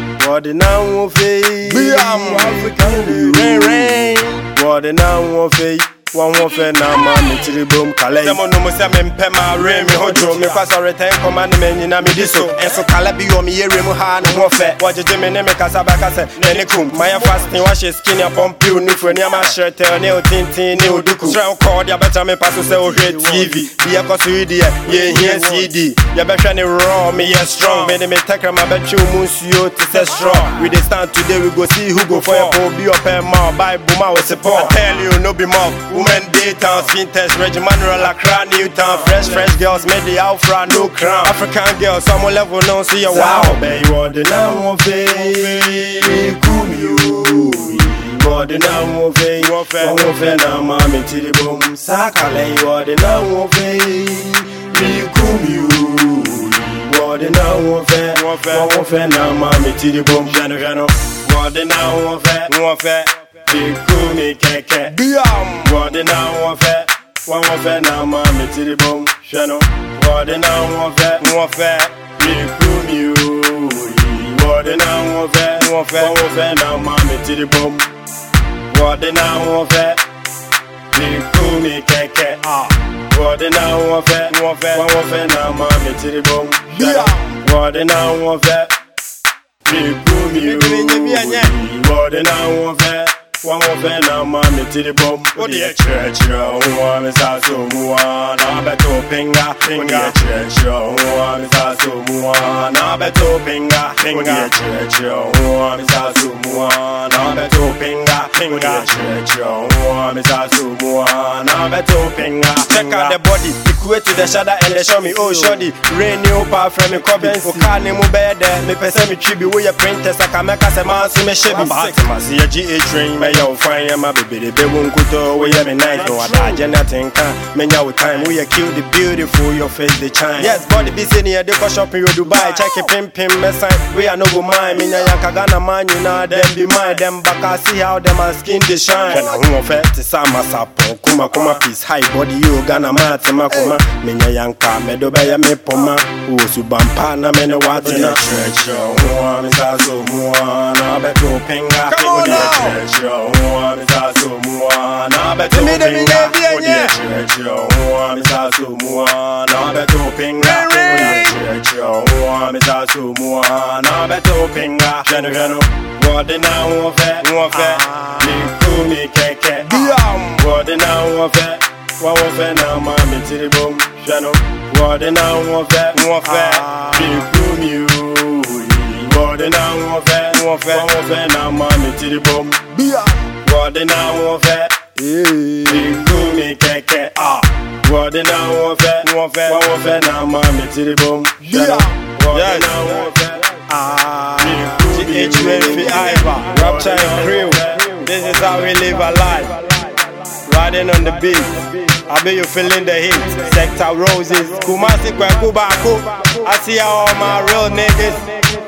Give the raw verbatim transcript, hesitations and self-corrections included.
What the now of a be African rain rain. What the now of a one more fair now, mammy to the boom, Calais. Someone no more seven pema, rain, me hojo, me pass a return command men in a mediso, and so Calabi or me, Remuhan, and warfare. What you do, me name a casabacasa, Nenicum, my fasting, wash his skin upon pew, new for near my shirt, neo tintin, neo duku. Strong cord, ya better me pass to sell great T V. Be a cosudia, ye, here C D. Ya better raw, me, yes, strong. Many me take my bet you, Monsieur, to say strong. We stand today, we go see who go for your be up and more, buy boom, was support. Tell you, no be more. Women daytown, spin test, Regimanuel, Accra, Newtown. Fresh, fresh girls, made the Alfra, no crown. African girls, some level, no see a wow. Baby, what the now of a cool you. What the now of a one of a now, mammy, to the boom. Sakale, what the now of a cool you. What the now of a one of a now, mammy, to the boom. General, what the now of a one of a big cool me keke. Biam. What the now of it? One of it now, mammy to the boom. Shano. What the now of it? One of it. Big cool me. What the now of it? One of it. One of it now, mammy to the boom. What the now of it? Big cool me keke. Ah. What the now of it? One of it. One of it now, mommy to the boom. Biam. What the now of it? Big cool me. What the now of it? One of them now, mammy to the bomb. Oh, the church, one is also one. I bet to pinga, pinga, church, one is also one. I bet to pinga, pinga, church, one is also one. I bet to pinga, pinga, church, one is also one. I bet to pinga. Check out the body, equate to the shadow and they show me, oh, shoddy. Rain new power from me, Cobbins, for Carney, Mubed, me person me tribute with your printers. I can make us a man, see me ship. I see a G A train. Yo, fine, my baby, the baby won't go away every night. No, I didn't think, man, your time. We are kill the beautiful, your face, the chime. Yes, body be sitting here, they go shopping, you Dubai. Check a pimp, pimp, message. We are no go mind. Mina Yakagana man, you know, them be mine. Them back, I see how them are skin they shine. And I'm of it, it's a masapo. Kuma, kuma, peace, high body, you gonna mat, Makuma. Mina Yanka, Medobaya, me poma. Who Subampana, men, what in a church. One is also one. I bet you pinga, church. One is also one. I bet you pinga. For the church, one is also one. I bet you pinga. For the church, one is also one. I bet you pinga. General, what the now of it? One of it. Me cool me keke. What the now of it? One of it now, mommy to the boom. General, what the now of it? One of it. Me cool me. What the now of it? One of it now, mommy to the boom. What the now of it? Big cool me keke. Ah. What the now of it? One of it now, mommy to the boom. What the now of it? Ah. G H F Iva, Rapture and Crew. This is how we live our life. Riding on the beat. I bet you feeling the heat. Sector Roses, Kumasi Kwaku Baku. I see all my real niggas.